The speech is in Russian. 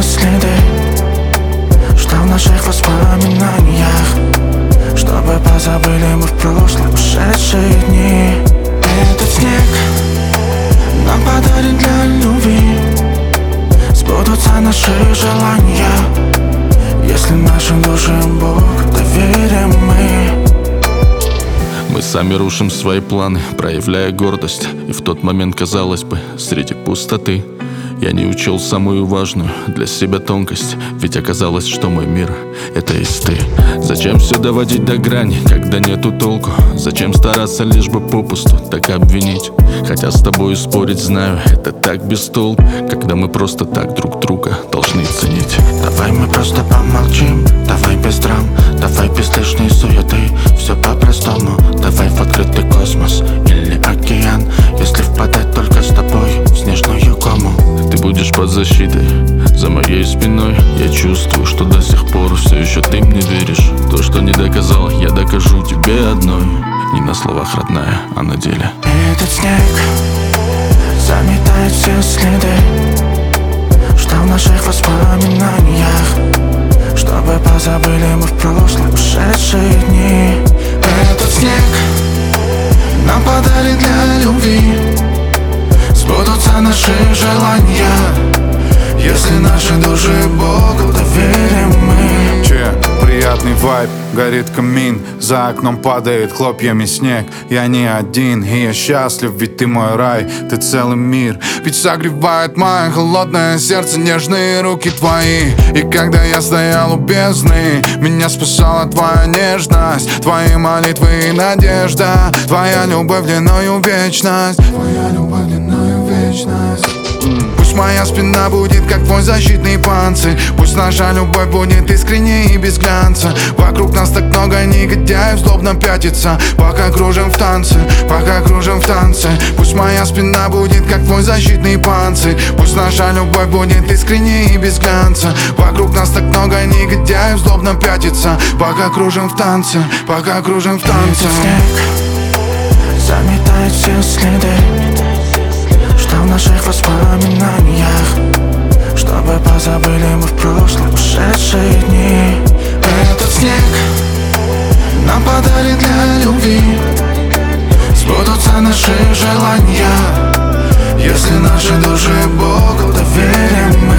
следы, что в наших воспоминаниях, чтобы позабыли мы в прошлом ушедшие дни. Этот снег нам подарен для любви, сбудутся наши желания, если нашим душам Бог доверим мы. Мы сами рушим свои планы, проявляя гордость. И в тот момент, казалось бы, среди пустоты я не учел самую важную для себя тонкость. Ведь оказалось, что мой мир — это есть ты. Зачем все доводить до грани, когда нету толку? Зачем стараться лишь бы попусту так обвинить? Хотя с тобою спорить, знаю, это так без толку, когда мы просто так друг друга должны ценить. Давай мы просто помолчим, давай без драм, давай без лишней суеты, все по-простому. Давай в открытый космос или океан, если впадать только с тобой в снежную кому. Ты будешь под защитой, за моей спиной. Я чувствую, что до сих пор все еще ты мне веришь. То, что не доказал, я докажу тебе одной. Не на словах, родная, а на деле. Этот снег заметает все следы, что в наших воспоминаниях, чтобы позабыли мы в прошлом ушедшие дни. Этот снег нам подарен для любви, сбудутся наши желания, если наши души Богу доверим мы. Приятный вайб, горит камин, за окном падает хлопьями снег. Я не один, и я счастлив, ведь ты мой рай, ты целый мир. Ведь согревает мое холодное сердце нежные руки твои. И когда я стоял у бездны, меня спасала твоя нежность, твои молитвы и надежда, твоя любовь длиною вечность, твоя любовь длиною вечность. Пусть моя спина будет как твой защитный панцирь, пусть наша любовь будет искренней и без глянца. Вокруг нас так много негодяев злобно пятится, пока кружим в танце, пока кружим в танце. Пусть моя спина будет как твой защитный панцирь, пусть наша любовь будет искренней и без глянца. Вокруг нас так много негодяев злобно пятится, пока кружим в танце, пока кружим в танце. Снег заметает все следы, что в наших воспоминаниях, чтобы позабыли мы в прошлом ушедшие дни. Этот снег нам подарен для любви, сбудутся наши желания, если наши души Богу доверим мы.